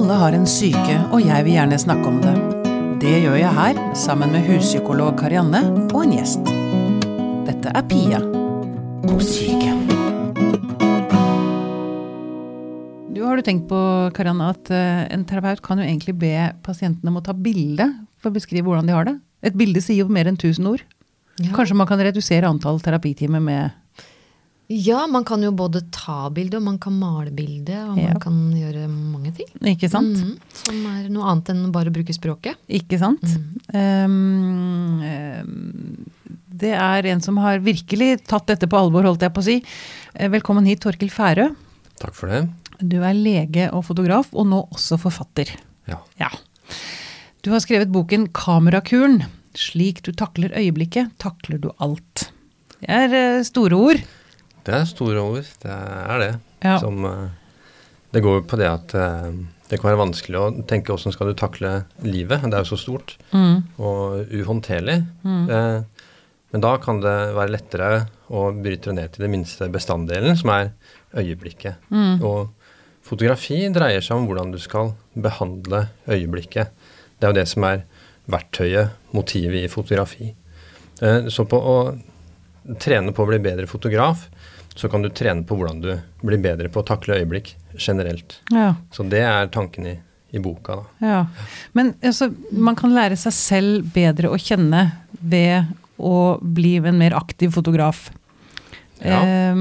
Alle har en syke, og jeg vil gjerne snakke om det. Det gjør jeg her, sammen med huspsykolog Karianne og en gjest. Dette er Pia om syke. Har du tenkt på, Karianne, at en terapeut kan jo egentlig be pasientene om å ta bilde for å beskrive hvordan de har det? Et bilde sier jo mer enn 1000 ord. Ja. Kanskje man kan redusere antall terapitimer med... Ja, man kan jo både ta bilde, og man kan male bilde, og man kan gjøre mange ting. Ikke sant? Som er noe annet enn bare å bruke språket. Ikke sant? Det er en som har virkelig tatt dette på alvor, holdt jeg på å si. Velkommen hit, Torkel Færø. Takk for det. Du er lege og fotograf, og nå også forfatter. Ja. Du har skrevet boken Kamerakuren. Slik du takler øyeblikket, takler du alt. Det er store ord. Det er store ord, det er det. Ja. Det går på det at det kan være vanskelig å tenke hvordan skal du takle livet. Det er jo så stort og uhåndterlig. Men da kan det være lettere å bryte ned til det minste bestanddelen, som er øyeblikket. Og fotografi dreier seg om hvordan du skal behandle øyeblikket. Det er jo det som er verktøyet, motivet i fotografi. Så på å trene på å bli bedre fotograf, så kan du trene på hvordan du blir bedre på å takle øyeblikk generelt. Ja. Så det er tanken i boka da. Ja. Men altså, man kan lære seg selv bedre å kjenne ved å bli en mer aktiv fotograf. Ja.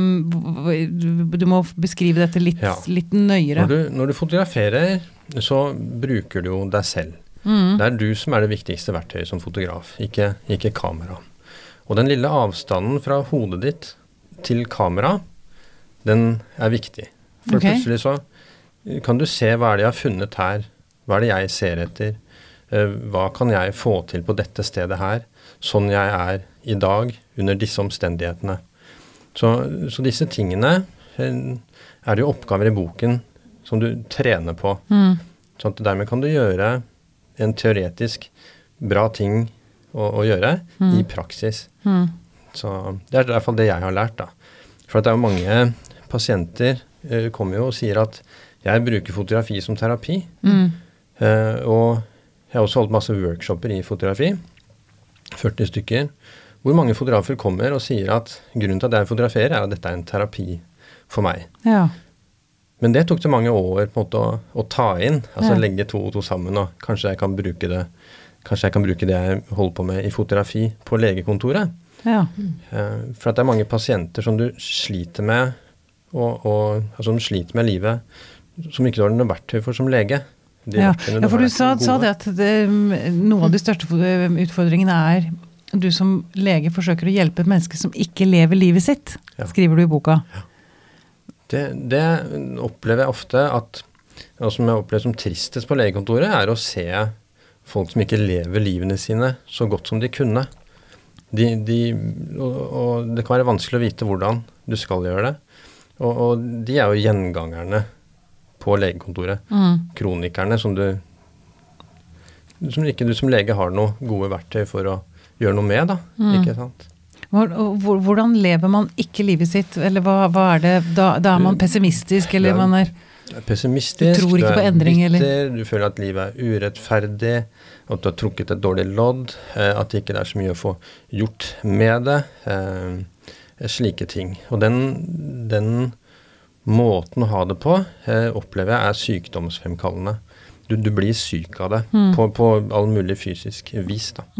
Du må beskrive dette litt nøyere. Når du fotograferer, så bruker du jo deg selv. Det er du som er det viktigste verktøyet som fotograf, ikke kamera. Og den lille avstanden fra hodet ditt til kamera, den er viktig. For plutselig så kan du se hva er det jeg har funnet her, hva er det jeg ser etter, hva kan jeg få til på dette stedet her, sånn jeg er i dag under disse omstendighetene. Så disse tingene er det jo oppgaver i boken som du trener på. Så dermed kan du gjøre en teoretisk bra ting å gjøre i praksis. Så det er i hvert fall det jeg har lært da. For det er jo mange pasienter kommer jo og sier at jeg bruker fotografi som terapi. Og jeg har også holdt masse workshoper i fotografi, 40 stykker, hvor mange fotografer kommer og sier at grunnen til at jeg fotograferer er at dette er en terapi for meg. Ja. Men det tok det mange år på en måte å ta inn, altså legge to og to sammen, og kanskje jeg kan bruke det jeg holder på med i fotografi på legekontoret. Ja. For at det er mange pasienter som du sliter med, altså som sliter med livet, som ikke har noe verktøy for som lege. For du sa det at noe av de største utfordringene er du som lege forsøker å hjelpe et menneske som ikke lever livet sitt, skriver du i boka. Ja. Det opplever jeg ofte og som jeg opplever som tristest på legekontoret, er å se folk som ikke lever livene sine så godt som de kunne. Og det kan være vanskelig å vite hvordan du skal gjøre det. Og de er jo gjengangerne på legekontoret. Kronikerne som ikke du som lege har noe gode verktøy for å gjøre noe med da, ikke sant? Hvordan lever man ikke livet sitt? Eller hva er det? Da er man pessimistisk, eller man er pessimistisk, du tror ikke på endring, bitter, du føler at livet er urettferdig, at du har trukket et dårlig lodd, at det ikke er så mye å få gjort med det, slike ting. Og den måten å ha det på, opplever jeg er sykdomsfremkallende. Du blir syk av det, på all mulig fysisk vis da.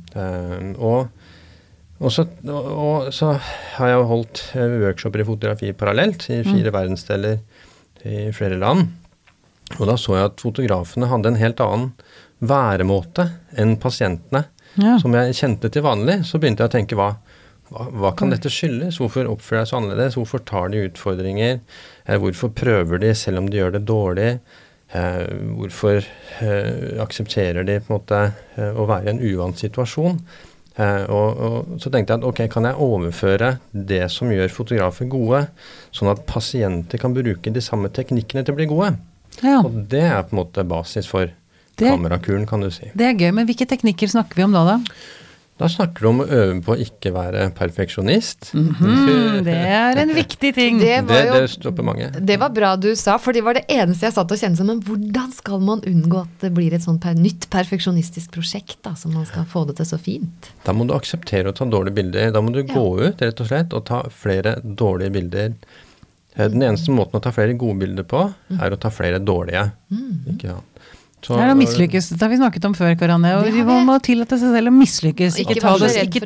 Og så har jeg holdt workshoper i fotografi parallelt i 4 verdensdeler i flere land. Og da så jeg at fotografene hadde en helt annen væremåte enn pasientene. Som jeg kjente til vanlig, så begynte jeg å tenke hva kan dette skyldes? Hvorfor oppfører jeg så annerledes? Hvorfor tar de utfordringer? Hvorfor prøver de selv om de gjør det dårlig? Hvorfor aksepterer de på en måte å være i en uvant situasjon? Og så tenkte jeg at kan jeg overføre det som gjør fotografer gode, sånn at pasienter kan bruke de samme teknikkene til å bli gode. Og det er på en måte basis for kamerakuren, kan du si. Det er gøy, men hvilke teknikker snakker vi om da? Da snakker du om å øve på å ikke være perfeksjonist. Det en viktig ting. Det stopper mange. Det var bra du sa, for det var det eneste jeg satt og kjente som, men hvordan skal man unngå at det blir et sånt nytt perfeksjonistisk prosjekt da, som man skal få det til så fint? Da må du akseptere å ta dårlige bilder. Da må du gå ut, rett og slett, og ta flere dårlige bilder. Den eneste måten å ta flere gode bilder på, er å ta flere dårlige. Ikke sant? Det å mislykkes, det har vi snakket om før, Karianne, og vi må tillate seg selv å mislykkes. Ikke ta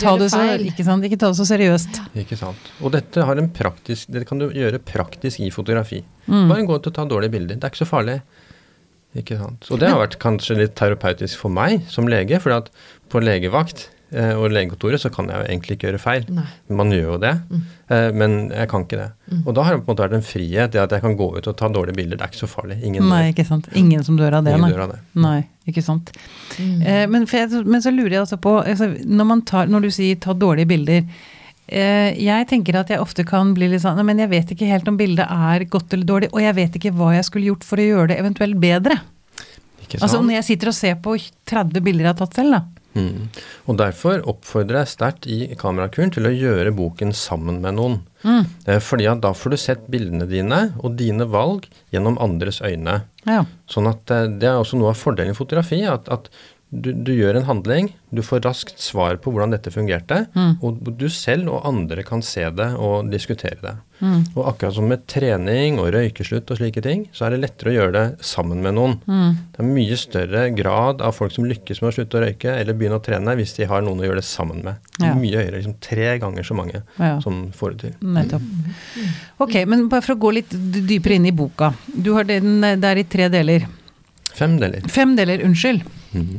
det så seriøst. Ikke sant. Og dette kan du gjøre praktisk i fotografi. Bare gå ut og ta dårlige bilder. Det ikke så farlig. Ikke sant. Og det har vært kanskje litt terapeutisk for meg som lege, for at på legevakt og legekontoret så kan jeg jo egentlig ikke gjøre feil. Nei. Man gjør jo det, men jeg kan ikke det. Og da har det på en måte vært en frihet, det at jeg kan gå ut og ta dårlige bilder. Det ikke så farlig. Nei, ikke sant. Ingen som dør av det. Ingen dør av det. Nei, ikke sant. Men så lurer jeg altså på, når du sier ta dårlige bilder, jeg tenker at jeg ofte kan bli litt sånn, men jeg vet ikke helt om bildet godt eller dårlig, og jeg vet ikke hva jeg skulle gjort for å gjøre det eventuelt bedre. Ikke sant? Altså når jeg sitter og ser på 30 bilder jeg har tatt selv da. Og derfor oppfordrer jeg sterkt i kamerakuren til å gjøre boken sammen med noen. Fordi at da får du sett bildene dine og dine valg gjennom andres øyne. Ja. Sånn at det også noe av fordelen i fotografi, at du gjør en handling, du får raskt svar på hvordan dette fungerte, og du selv og andre kan se det og diskutere det. Og akkurat som med trening og røykeslutt og slike ting, så det lettere å gjøre det sammen med noen. Det mye større grad av folk som lykkes med å slutte å røyke eller begynne å trene hvis de har noen å gjøre det sammen med. Ja. Mye høyere, 3 ganger så mange som får det til. Nettopp. Ok, men bare for å gå litt dypere inn i boka. Du har den der i 3 deler. 5 deler. 5 deler, unnskyld.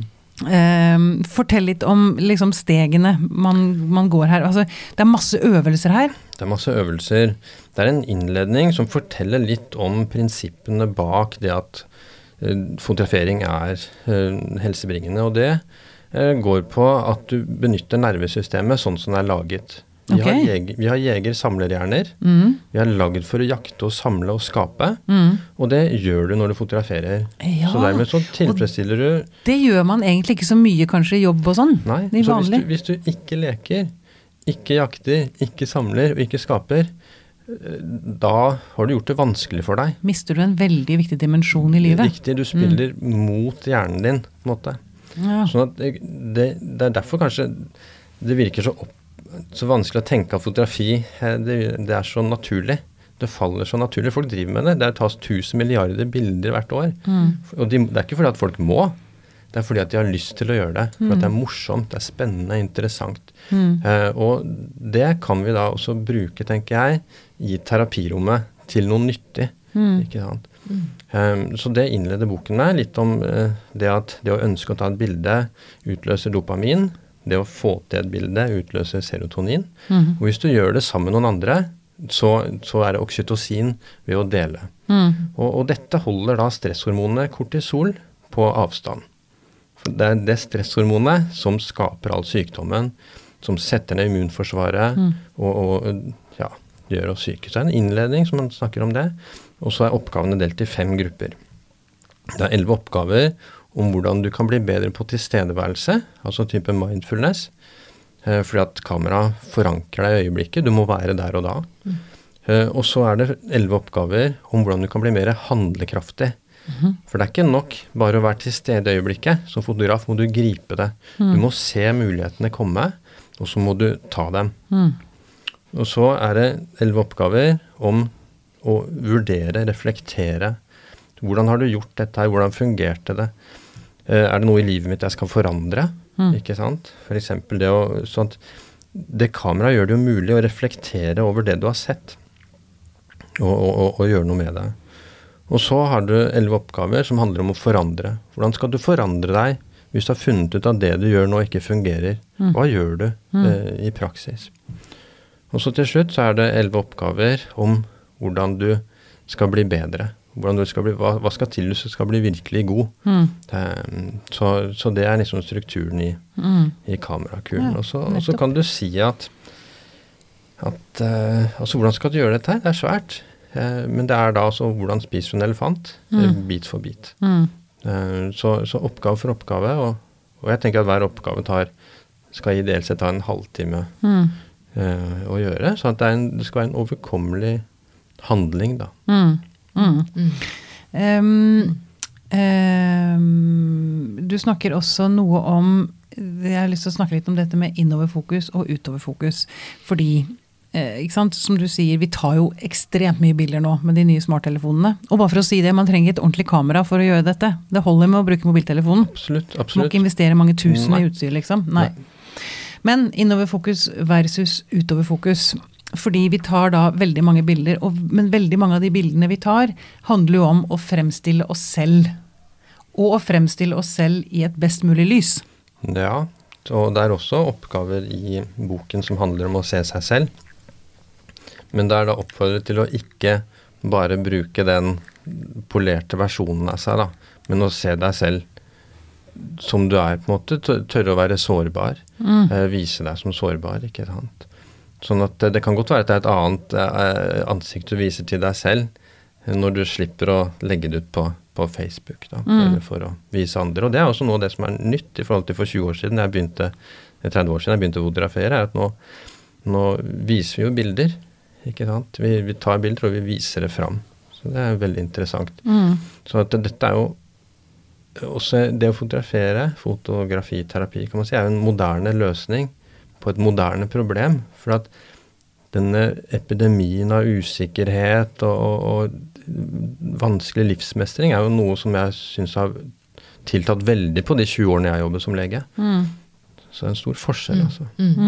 Fortell litt om liksom stegene man går her. Altså, det masse øvelser her. Det masse øvelser. Det en innledning som forteller litt om prinsippene bak det at fotografering helsebringende, og det går på at du benytter nervesystemet sånn som det laget. Vi har jeger-samlerhjerner. Vi laget for å jakte og samle og skape, og det gjør du når du fotograferer. Ja, så dermed så tilfredsstiller du. Det gjør man egentlig ikke så mye kanskje i jobb og sånn. Nei, så hvis du ikke leker, ikke jakter, ikke samler og ikke skaper, da har du gjort det vanskelig for deg. Mister du en veldig viktig dimensjon i livet? Riktig, du spiller mot hjernen din, på en måte. Ja. Sånn at det derfor kanskje det virker så vanskelig å tenke at fotografi, det så naturlig. Det faller så naturlig. Folk driver med det. Det tas 1000 milliarder bilder hvert år. Og det ikke fordi at folk må. Det fordi at de har lyst til å gjøre det. For at det morsomt, det spennende, interessant. Og det kan vi da også bruke, tenker jeg, i terapirommet til noe nyttig. Ikke sant? Så det innleder boken med litt om det at det å ønske å ta et bilde utløser dopamin. Det å få til et bilde utløser serotonin. Og hvis du gjør det sammen med noen andre, så det oksytocin ved å dele. Og dette holder da stresshormonet kortisol på avstand. For det det stresshormonet som skaper all sykdommen, som setter ned immunforsvaret og gjør oss syke. Så det en innledning som man snakker om det, og så oppgavene delt i 5 grupper. Det 11 oppgaver om hvordan du kan bli bedre på tilstedeværelse, altså type mindfulness, fordi at kamera forankrer deg i øyeblikket, du må være der og da. Og så det 11 oppgaver om hvordan du kan bli mer handlekraftig. For det ikke nok bare å være til stede i øyeblikket. Som fotograf må du gripe det. Du må se mulighetene komme, og så må du ta dem. Og så det 11 oppgaver om å vurdere, reflektere. Hvordan har du gjort dette her? Hvordan fungerte det? Det noe i livet mitt jeg skal forandre? Ikke sant? For eksempel det kamera gjør det jo mulig å reflektere over det du har sett. Og gjøre noe med det. Og så har du 11 oppgaver som handler om å forandre. Hvordan skal du forandre deg hvis du har funnet ut at det du gjør nå ikke fungerer? Hva gjør du i praksis? Og så til slutt så det 11 oppgaver om hvordan du skal bli bedre. Hva skal til hvis du skal bli virkelig god? Så det liksom strukturen i kamerakuren. Og så kan du si at altså hvordan skal du gjøre dette her? Det svært. Men det da altså hvordan spiser du en elefant? Bit for bit. Så oppgave for oppgave, og jeg tenker at hver oppgave tar skal ideelt sett ta en halvtime å gjøre, så at det skal være en overkommelig handling da. Du snakker også noe om, jeg har lyst til å snakke litt om dette med innoverfokus og utoverfokus, fordi, ikke sant, som du sier, vi tar jo ekstremt mye bilder nå med de nye smarttelefonene, og bare for å si det, man trenger et ordentlig kamera for å gjøre dette. Det holder med å bruke mobiltelefonen. Absolutt. Må ikke investere mange tusen i utstyr, liksom. Nei. Men innoverfokus versus utoverfokus, fordi vi tar da veldig mange bilder, men veldig mange av de bildene vi tar handler jo om å fremstille oss selv, og å fremstille oss selv i et best mulig lys. Ja, og det også oppgaver i boken som handler om å se seg selv, men det da oppfordret til å ikke bare bruke den polerte versjonen av seg da, men å se deg selv som du på en måte, tørre å være sårbar, vise deg som sårbar, ikke sant? Sånn at det kan godt være at det et annet ansikt du viser til deg selv når du slipper å legge det ut på Facebook da, eller for å vise andre. Og det også noe av det som nytt i forhold til for 20 år siden, 30 år siden jeg begynte å fotografere, at nå viser vi jo bilder, ikke sant? Vi tar bilder og vi viser det fram. Så det veldig interessant. Så at dette jo også det å fotografere, fotografiterapi kan man si, jo en moderne løsning på et moderne problem, for at denne epidemien av usikkerhet og vanskelig livsmestring jo noe som jeg synes har tiltatt veldig på de 20 årene jeg jobber som lege. Så det en stor forskjell, altså.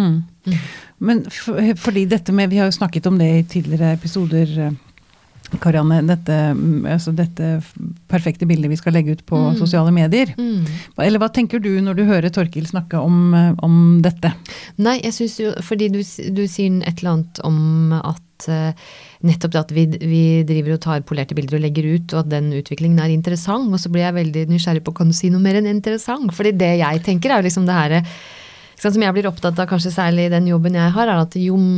Men fordi dette med, vi har jo snakket om det i tidligere episoder, Karianne, dette perfekte bildet vi skal legge ut på sosiale medier. Eller hva tenker du når du hører Torkild snakke om dette? Nei, jeg synes jo, fordi du sier et eller annet om at nettopp det at vi driver og tar polerte bilder og legger ut, og at den utviklingen interessant, og så blir jeg veldig nysgjerrig på, kan du si noe mer enn interessant? Fordi det jeg tenker jo liksom det her, som jeg blir opptatt av kanskje særlig i den jobben jeg har, at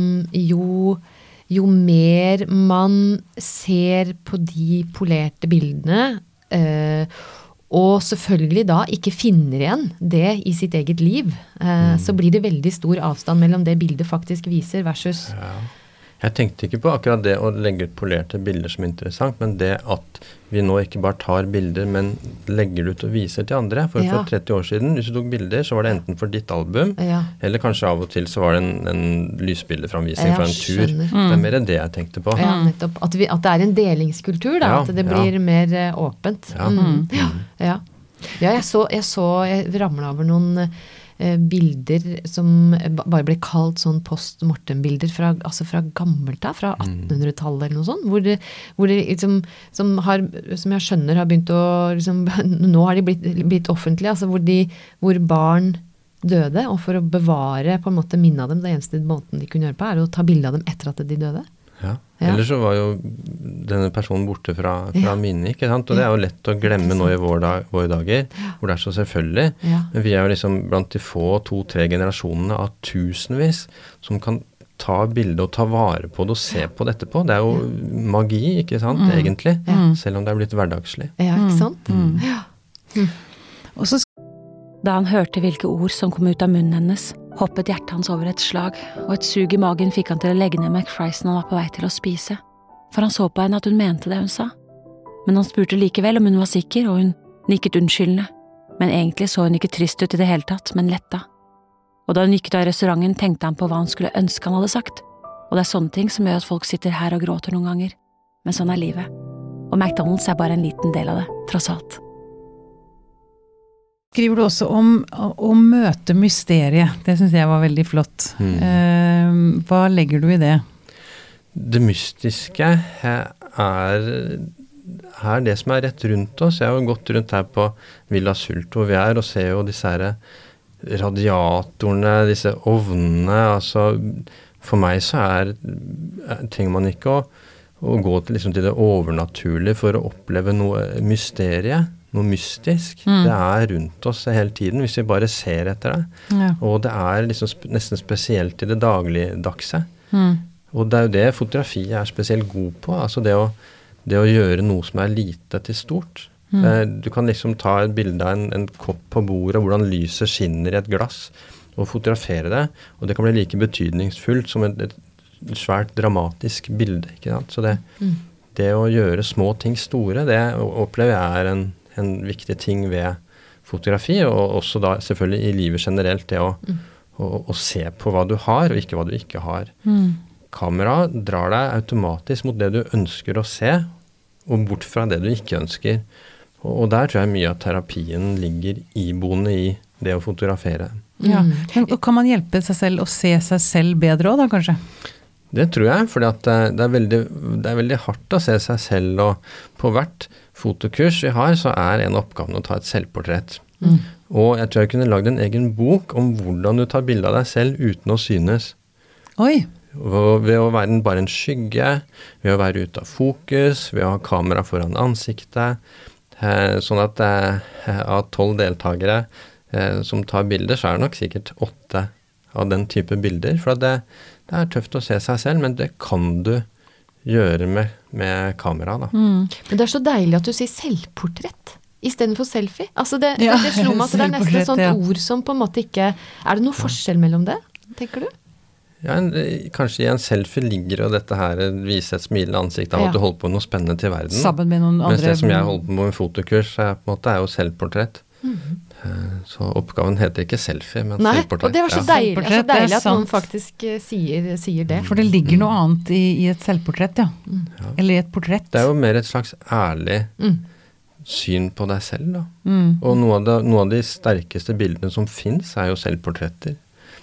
jo mer man ser på de polerte bildene, og selvfølgelig da ikke finner igjen det i sitt eget liv, så blir det veldig stor avstand mellom det bildet faktisk viser versus... Ja. Jeg tenkte ikke på akkurat det å legge ut polerte bilder som interessant, men det at vi nå ikke bare tar bilder, men legger det ut og viser til andre. For 30 år siden, hvis du tok bilder, så var det enten for ditt album, eller kanskje av og til så var det en lysbildeframvisning fra en tur. Det mer det jeg tenkte på. Ja, nettopp. At det en delingskultur, da, at det blir mer åpent. Jeg ramlet over noen bilder som bare ble kalt sånn post-mortem-bilder fra gammelt da, fra 1800-tallet eller noe sånt, hvor det liksom, som jeg skjønner har begynt å liksom, nå har de blitt offentlige, altså hvor barn døde, og for å bevare på en måte minne av dem, det eneste måten de kunne gjøre på å ta bilde av dem etter at de døde. Ja. Ellers så var jo denne personen borte fra minnet, ikke sant? Og det jo lett å glemme nå i våre dager, hvor det så selvfølgelig. Men vi jo liksom blant de få 2-3 generasjonene av tusenvis som kan ta bilde og ta vare på det og se på dette på. Det jo magi, ikke sant, egentlig, selv om det blitt hverdagslig. Ja, ikke sant? Og så da han hørte hvilke ord som kom ut av munnen hennes, hoppet hjertet hans over et slag, og et sug i magen fikk han til å legge ned McFriesen han var på vei til å spise. For han så på henne at hun mente det hun sa. Men han spurte likevel om hun var sikker, og hun nikket unnskyldende. Men egentlig så hun ikke trist ut i det hele tatt, men letta. Og da hun gikk ut av restauranten, tenkte han på hva han skulle ønske han hadde sagt. Og det sånne ting som gjør at folk sitter her og gråter noen ganger. Men sånn livet. Og McDonald's bare en liten del av det, tross alt. Skriver du også om å møte mysteriet. Det synes jeg var veldig flott. Hva legger du i det? Det mystiske det som rett rundt oss. Jeg har jo gått rundt her på Villa Sult hvor vi og ser jo disse her radiatorene, disse ovnene. Altså, for meg så trenger man ikke å gå til, liksom, til det overnaturlige for å oppleve noe mysteriet. Noe mystisk. Det rundt oss hele tiden, hvis vi bare ser etter det. Ja. Og det liksom nesten spesielt i det dagligdagse. Og det jo det fotografiet spesielt god på, altså det å gjøre noe som lite til stort. Du kan liksom ta et bilde av en kopp på bordet, hvordan lyset skinner i et glass, å fotografere det, og det kan bli like betydningsfullt som et svært dramatisk bilde, ikke sant? Så det å gjøre små ting store, det opplever jeg en viktig ting ved fotografi, og også da selvfølgelig i livet generelt, det å se på hva du har, og ikke hva du ikke har. Kamera drar deg automatisk mot det du ønsker å se, og bort fra det du ikke ønsker. Og der tror jeg mye av terapien ligger iboende i det å fotografere. Ja. Men kan man hjelpe seg selv å se seg selv bedre også da, kanskje? Det tror jeg, fordi at det er veldig hardt å se seg selv, og på hvert fotokurs vi har, så en oppgaven å ta et selvportrett. Og jeg tror jeg kunne lagd en egen bok om hvordan du tar bilde av deg selv uten å synes. Oi! Ved å være bare en skygge, ved å være ute av fokus, ved å ha kamera foran ansiktet, sånn at av 12 deltakere som tar bilder, så det nok sikkert 8 av den type bilder, for det tøft å se seg selv, men det kan du gjøre med kamera da. Men det så deilig at du sier selvportrett i stedet for selfie. Altså det slo meg at det nesten et sånt ord som på en måte ikke... det noe forskjell mellom det, tenker du? Ja, kanskje i en selfie ligger jo dette her vise et smilende ansikt av at du holder på noe spennende til verden. Sammen med noen andre... Mens det som jeg holder på med en fotokurs på en måte jo selvportrett. Så oppgaven heter ikke selfie, men selvportrett. Og det var så deilig at noen faktisk sier det. For det ligger noe annet i et selvportrett, Eller i et portrett. Det jo mer et slags ærlig syn på deg selv, da. Og noe av de sterkeste bildene som finnes jo selvportretter.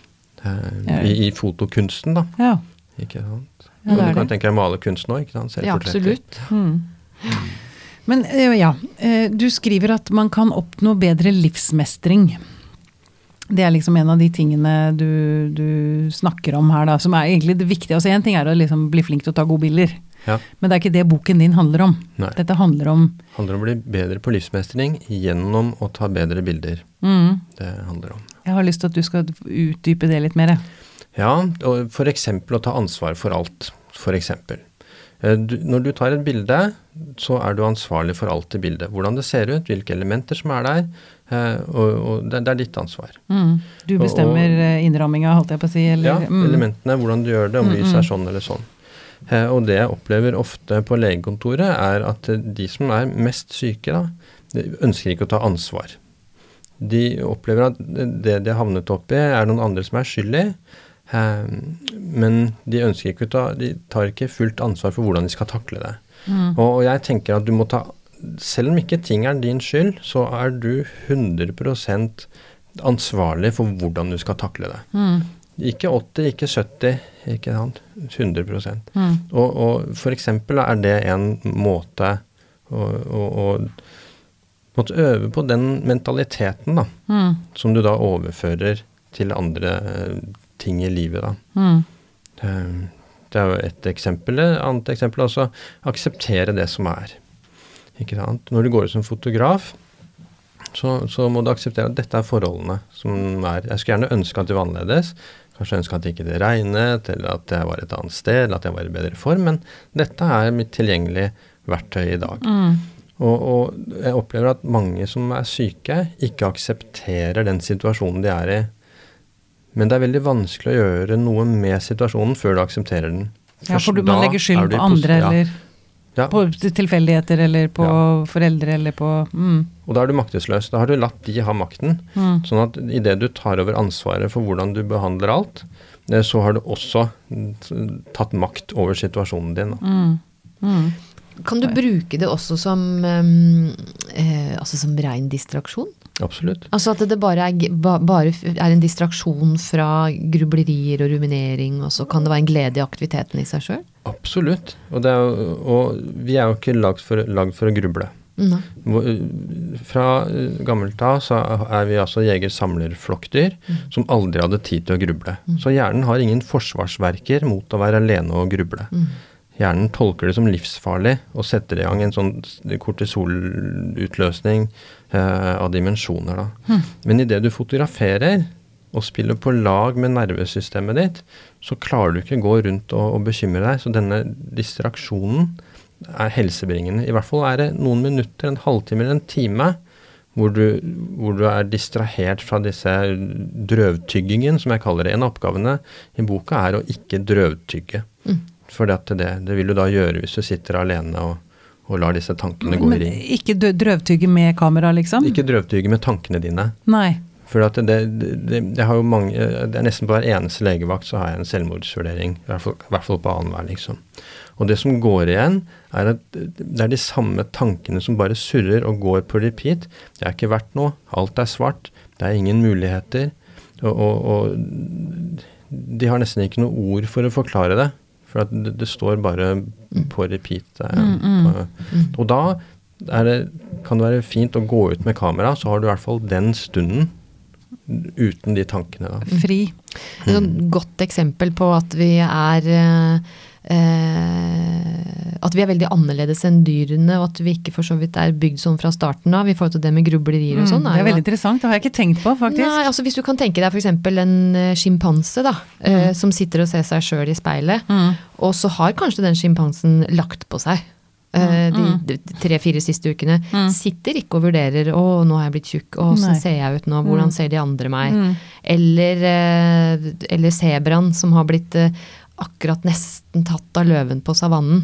I fotokunsten da. Ja. Ikke sant? Og du kan tenke deg malerkunsten også, ikke sant? Ja, absolutt. Men du skriver at man kan oppnå bedre livsmestring. Det liksom en av de tingene du snakker om her da, som egentlig det viktige. Altså en ting å liksom bli flink til å ta gode bilder. Ja. Men det ikke det boken din handler om. Nei. Dette handler om å bli bedre på livsmestring gjennom å ta bedre bilder. Det handler om. Jeg har lyst til at du skal utdype det litt mer. Ja, og for eksempel å ta ansvar for alt, for eksempel. Når du tar et bilde, så du ansvarlig for alt i bildet. Hvordan det ser ut, hvilke elementer som der, og det ditt ansvar. Du bestemmer innramminga, holdt jeg på å si. Eller, elementene, hvordan du gjør det, om lyset sånn eller sånn. Og det jeg opplever ofte på legekontoret at de som mest syke da, de ønsker ikke å ta ansvar. De opplever at det de har havnet opp i noen andre som skyldig, men de ønsker ikke de tar ikke fullt ansvar for hvordan de skal takle det. Og jeg tenker at du må ta, selv om ikke ting din skyld, så du 100% ansvarlig for hvordan du skal takle det. Ikke 80, ikke 70, ikke sant? 100%. Og for eksempel det en måte å måtte øve på den mentaliteten da, som du da overfører til andre ting i livet da. Det jo et eksempel. Et annet eksempel også, akseptere det som ikke sant? Når du går ut som fotograf, så må du akseptere at dette forholdene som jeg skulle gjerne ønske at det var annerledes, kanskje ønske at det ikke regnet, eller at jeg var et annet sted, eller at jeg var i bedre form, men dette mitt tilgjengelige verktøy i dag. Og jeg opplever at mange som syke ikke aksepterer den situasjonen de i, men det veldig vanskelig å gjøre noe med situasjonen før du aksepterer den. Ja, for man legger skyld på andre, eller på tilfeldigheter, eller på foreldre, eller på... Og da du maktesløs. Da har du latt de ha makten, sånn at i det du tar over ansvaret for hvordan du behandler alt, så har du også tatt makt over situasjonen din. Kan du bruke det også som ren distraksjon? Absolutt. Altså at det bare en distraksjon fra grublerier og ruminering, og så kan det være en glede i aktiviteten i seg selv? Absolutt. Og vi jo ikke lagd for å gruble. Fra gammelt av så vi altså jeger-samler-flokkdyr som aldri hadde tid til å gruble. Så hjernen har ingen forsvarsverker mot å være alene og gruble. Hjernen tolker det som livsfarlig og setter i gang en sånn kortisolutløsning av dimensjoner da. Men i det du fotograferer og spiller på lag med nervesystemet ditt, så klarer du ikke gå rundt og bekymre deg. Så denne distraksjonen helsebringende. I hvert fall det noen minutter, en halvtime eller en time, hvor du distrahert fra disse drøvtyggingen, som jeg kaller det. En av oppgavene I boka å ikke drøvtygge. For det vil du da gjøre hvis du sitter alene og lar disse tankene gå I ring. Men ikke drøvtygge med kamera, liksom? Ikke drøvtygge med tankene dine. Nei. For at jeg har jo det nesten på hver eneste legevakt så har jeg en selvmordsvurdering, I hvert fall på annenhver, liksom. Og det som går igjen at det de samme tankene som bare surrer og går på repeat. Det ikke verdt noe, alt svart, det ingen muligheter, og de har nesten ikke noe ord for å forklare det, for at det står bare på repeat. Og da kan det være fint å gå ut med kamera, så har du I hvert fall den stunden uten de tankene. Da. Fri. Et godt eksempel på at vi at vi veldig annerledes enn dyrene, og at vi ikke for så vidt bygd sånn fra starten av, I forhold til det med grublerier og sånn. Det veldig interessant, det har jeg ikke tenkt på, faktisk. Nei, altså hvis du kan tenke deg for eksempel en skimpanse da, som sitter og ser seg selv I speilet, og så har kanskje den skimpansen lagt på seg de 3-4 siste ukene, sitter ikke og vurderer, nå har jeg blitt tjukk, så ser jeg ut nå, hvordan ser de andre meg? Eller zebraen som har blitt akkurat nesten tatt av løven på savannen.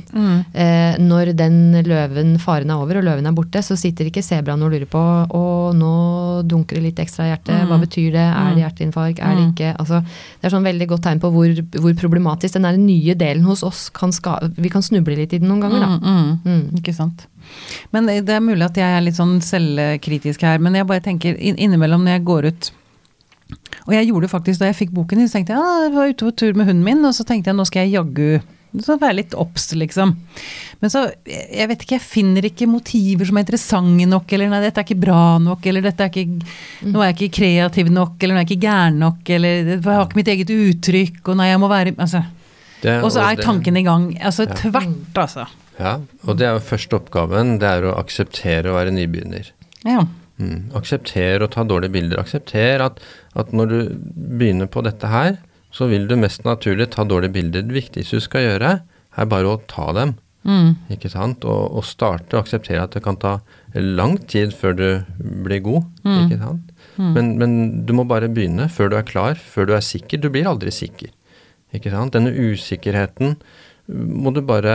Når den løven, faren over og løven borte, så sitter ikke zebraen og lurer på, nå dunker det litt ekstra I hjertet, hva betyr det? Det hjerteinfarkt? Det ikke? Altså, det sånn veldig godt tegn på hvor problematisk den nye delen hos oss vi kan snuble litt I den noen ganger da. Ikke sant. Men det mulig at jeg litt sånn selvkritisk her, men jeg bare tenker innimellom når jeg går ut. Og jeg gjorde det faktisk da jeg fikk boken, så tenkte jeg, jeg var ute på tur med hunden min, og så tenkte jeg, nå skal jeg jaggu så være litt obs, liksom. Men så, jeg vet ikke, jeg finner ikke motiver som interessante nok, eller nei, dette ikke bra nok, eller dette ikke, nå jeg ikke kreativ nok, eller nå jeg ikke gæren nok, eller jeg har ikke mitt eget uttrykk, og nei, jeg må være, altså. Og så tanken I gang, altså tvert, altså. Ja, og det jo første oppgaven, det å akseptere å være nybegynner. Ja. Aksepter å ta dårlige bilder. Aksepter at når du begynner på dette her, så vil du mest naturlig ta dårlige bilder. Det viktigste du skal gjøre bare å ta dem. Ikke sant? Og starte og akseptere at det kan ta lang tid før du blir god. Ikke sant? Men du må bare begynne før du klar, før du sikker. Du blir aldri sikker. Ikke sant? Denne usikkerheten må du bare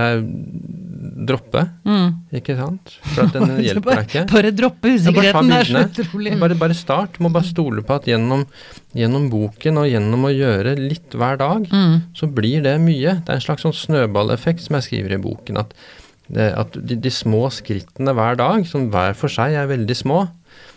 droppe, ikke sant? For at den hjelper deg ikke. Bare droppe usikkerheten, så utrolig. Bare start, må bare stole på at gjennom boken og gjennom å gjøre litt hver dag, så blir det mye. Det en slags sånn snøballeffekt som jeg skriver I boken, at de små skrittene hver dag, som hver for seg veldig små,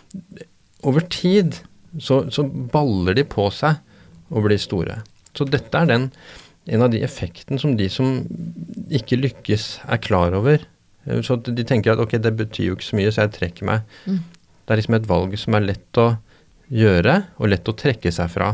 over tid så baller de på seg og blir store. Så dette en av de effekten som de som ikke lykkes klar over. Så de tenker at ok, det betyr jo ikke så mye, så jeg trekker meg. Det liksom et valg som lett å gjøre, og lett å trekke seg fra.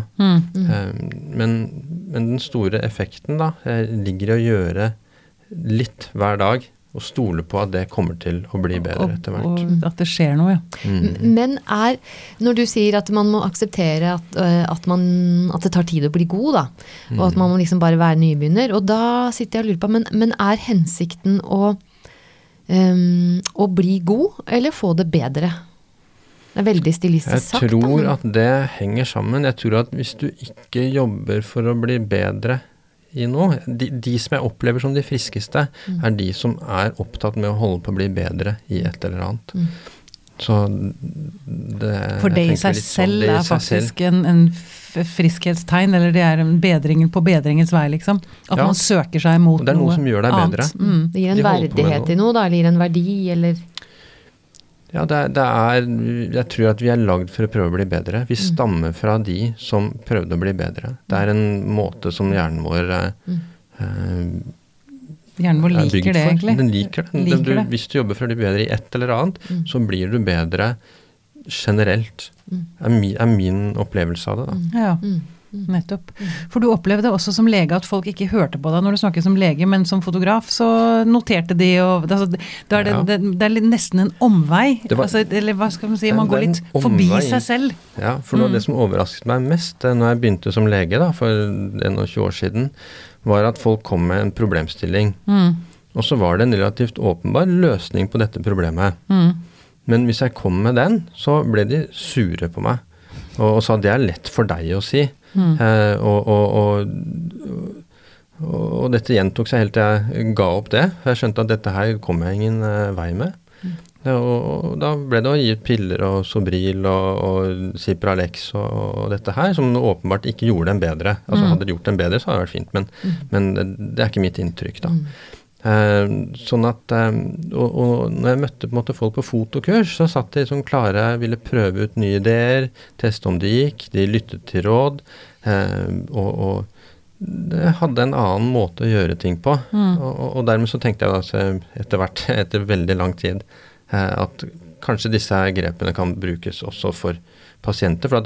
Men den store effekten da, ligger I å gjøre litt hver dag, og stole på at det kommer til å bli bedre etter hvert. Og at det skjer noe, ja. Men når du sier at man må akseptere at det tar tid å bli god da, og at man må liksom bare være nybegynner, og da sitter jeg og lurer på, men hensikten å bli god, eller få det bedre? Det veldig stilistisk sagt. Jeg tror at det henger sammen. Jeg tror at hvis du ikke jobber for å bli bedre I noe, de som jeg opplever som de friskeste, de som opptatt med å holde på å bli bedre I et eller annet. Så det for det I seg selv faktisk en friskhetstegn, eller det en bedring på bedringens vei, liksom. At man søker seg mot noe annet. Det noe som gjør deg bedre. Det gir en verdighet I noe, da, eller gir en verdi, eller... Ja, jeg tror at vi lagd for å prøve å bli bedre. Vi stammer fra de som prøvde å bli bedre. Det en måte som hjernen vår hjernen vår liker det, egentlig. Den liker det. Hvis du jobber for å bli bedre I et eller annet, så blir du bedre generelt. Det min opplevelse av det, da. Ja, nettopp. For du opplevde også som lege at folk ikke hørte på deg når du snakket som lege, men som fotograf så noterte de, og da det nesten en omvei, eller hva skal man si, man går litt forbi seg selv. Ja, for det som overrasket meg mest når jeg begynte som lege da, for 21 år siden, var at folk kom med en problemstilling. Og så var det en relativt åpenbar løsning på dette problemet. Men hvis jeg kom med den, så ble de sure på meg, og sa det lett for deg å si. Og dette gjentok seg helt til jeg ga opp det. Jeg skjønte at dette her kom jeg ingen vei med. Og da ble det å gi ut piller og Sobril og Cipralex og dette her, som åpenbart ikke gjorde dem bedre. Altså hadde det gjort dem bedre, så hadde det vært fint, men det ikke mitt inntrykk da. Sånn at, og når jeg møtte på en måte folk på fotokurs, så satt de som klare, ville prøve ut nye ideer, teste om det gikk, de lyttet til råd, og det hadde en annen måte å gjøre ting på. Og dermed så tenkte jeg da, etter veldig lang tid, at kanskje disse grepene kan brukes også for pasienter, for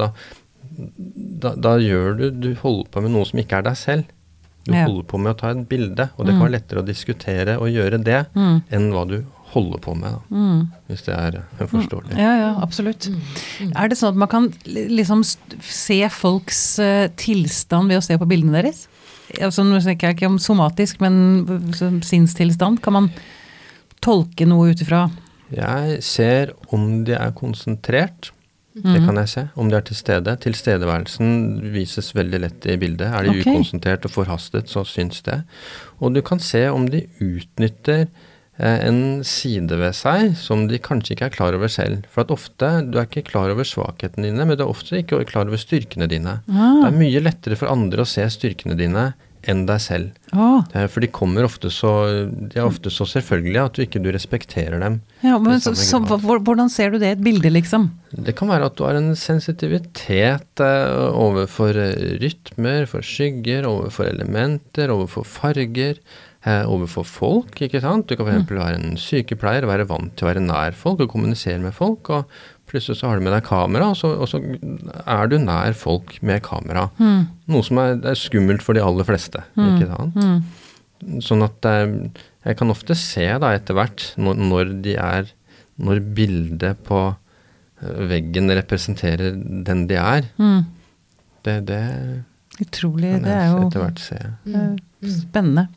da gjør du holder på med noe som ikke deg selv. Du holder på med å ta et bilde, og det kan være lettere å diskutere og gjøre det, enn hva du holder på med, da, hvis det forståelig. Ja, absolutt. Det sånn at man kan liksom se folks tilstand ved å se på bildene deres? Altså, nå snakker jeg ikke om somatisk, men sinnstilstand. Kan man tolke noe utifra? Jeg ser om de konsentrert. Det kan jeg se, om de til stede. Tilstedeværelsen vises veldig lett i bildet. De ukonsentrert og forhastet, så syns det. Og du kan se om de utnytter en side ved seg som de kanskje ikke klar over selv. For at ofte, du ikke klar over svakhetene dine, men du ofte ikke klar over styrkene dine. Det mye lettere for andre å se styrkene dine enn deg selv. For de er ofte så selvfølgelige at du ikke respekterer dem. Ja, men hvordan ser du det i et bilde, liksom? Det kan være at du har en sensitivitet overfor rytmer, for skygger, overfor elementer, overfor farger, overfor folk, ikke sant? Du kan for eksempel være en sykepleier og være vant til å være nær folk og kommunisere med folk, og plutselig så har du med deg kamera, og så du nær folk med kamera. Noe som skummelt for de aller fleste, ikke sant? Sånn at jeg kan ofte se da etter hvert, når bildet på veggen representerer den de det utrolig, kan jeg etter hvert se. Spennende.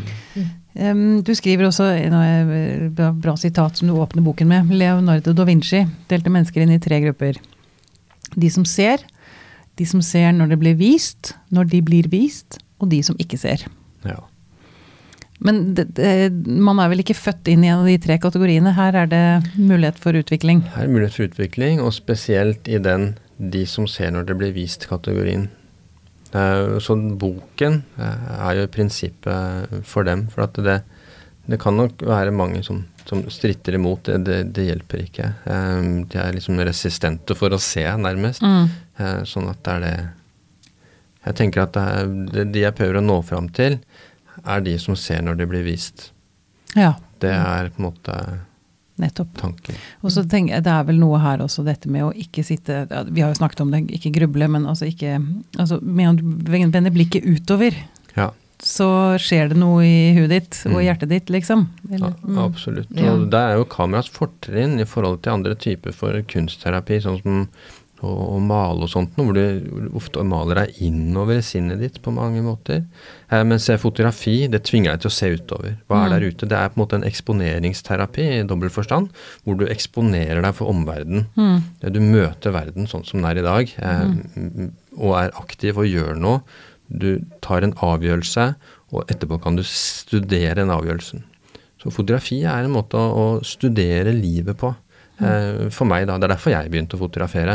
Du skriver også en bra sitat som du åpner boken med. Leonardo da Vinci delte mennesker inn i 3 grupper. De som ser når det blir vist, når de blir vist, og de som ikke ser. Ja. Men man vel ikke født inn i en av de 3 kategoriene. Her det mulighet for utvikling. Her mulighet for utvikling, og spesielt i de som ser når det blir vist kategorien. Så boken jo prinsippet for dem, for at det kan nok være mange som stritter imot, det hjelper ikke. De liksom resistente for å se nærmest, sånn at det jeg tenker at de jeg prøver å nå fram til, de som ser når det blir vist. Ja. Det på en måte nettopp. Tanken. Og så tenker jeg, det vel noe her også, dette med å ikke sitte, vi har jo snakket om det, ikke gruble, men med å vende blikket utover, så skjer det noe i huet ditt og hjertet ditt, liksom. Eller, absolutt. Og det jo kameras fortrinn i forhold til andre typer for kunstterapi, sånn som å male og sånt, hvor du ofte maler deg innover i sinnet ditt på mange måter. Mens fotografi, det tvinger deg til å se utover. Hva der ute? Det på en måte en eksponeringsterapi i dobbelt forstand, hvor du eksponerer deg for omverdenen. Du møter verden sånn som den i dag, og aktiv og gjør noe. Du tar en avgjørelse, og etterpå kan du studere den avgjørelsen. Så fotografi en måte å studere livet på. For meg da, det derfor jeg begynte å fotografere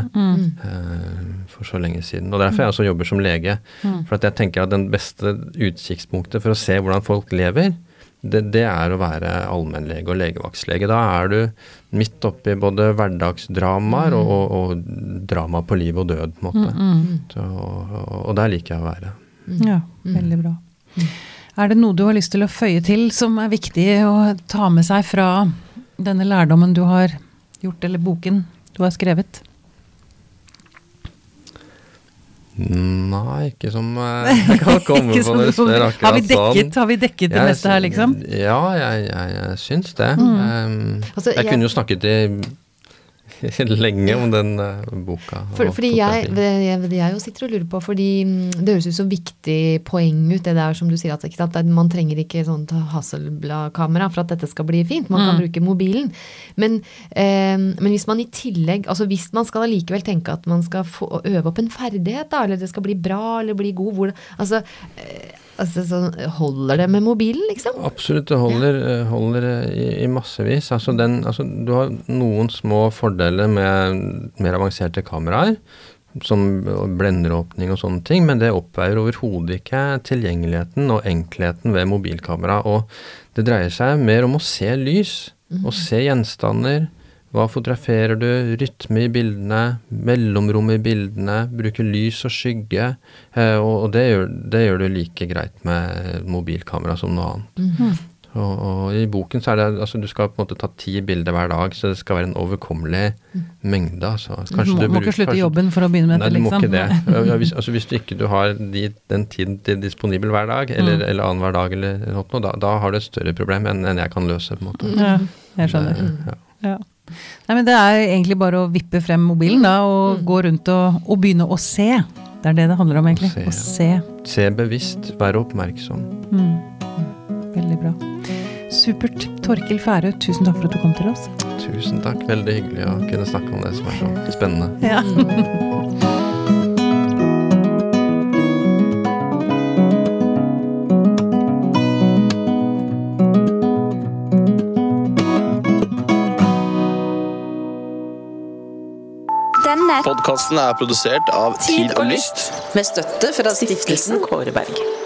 for så lenge siden, og derfor jeg også jobber som lege, for at jeg tenker at den beste utkikkspunktet for å se hvordan folk lever, det å være allmennlege og legevaktslege. Da du midt oppe i både hverdagsdramaer og drama på liv og død på en måte. Og der liker jeg å være. Ja, veldig bra. Det noe du har lyst til å føye til som viktig å ta med seg fra denne lærdommen du har gjort, eller boken du har skrevet? Nei, ikke som jeg kan komme på når det står akkurat sånn. Har vi dekket det meste her, liksom? Ja, jeg syns det. Jeg kunne jo snakket i lenge om den boka. Fordi jeg jo sitter og lurer på, fordi det høres ut som viktig poeng ut, det der som du sier, at man trenger ikke sånt Hasselblad-kamera for at dette skal bli fint, man kan bruke mobilen. Men hvis man i tillegg, altså hvis man skal allikevel tenke at man skal øve opp en ferdighet da, eller det skal bli bra, eller bli god, så holder det med mobilen, liksom? Absolutt, det holder i massevis. Du har noen små fordeler med mer avanserte kameraer, som blenderåpning og sånne ting, men det oppveier overhodet ikke tilgjengeligheten og enkelheten ved mobilkamera, og det dreier seg mer om å se lys, og se gjenstander. Hva fotograferer du? Rytme i bildene, mellomrom i bildene, bruke lys og skygge, og det gjør du like greit med mobilkamera som noe annet. Og i boken så det, du skal på en måte ta 10 bilder hver dag, så det skal være en overkommelig mengde. Du må ikke slutte jobben for å begynne med dette, liksom. Nei, du må ikke det. Hvis du ikke har den tiden disponibel hver dag, eller annen hver dag, eller noe, da har du et større problem enn jeg kan løse, på en måte. Ja, jeg skjønner. Ja. Nei, men det egentlig bare å vippe frem mobilen da, og gå rundt og begynne å se. Det det handler om egentlig, å se. Se bevisst, være oppmerksom. Veldig bra. Supert. Torkild Færø, tusen takk for at du kom til oss. Tusen takk, veldig hyggelig å kunne snakke om det som så spennende. Ja. Podcasten produsert av Tid og Lyst. Med støtte fra stiftelsen Kåre Berg.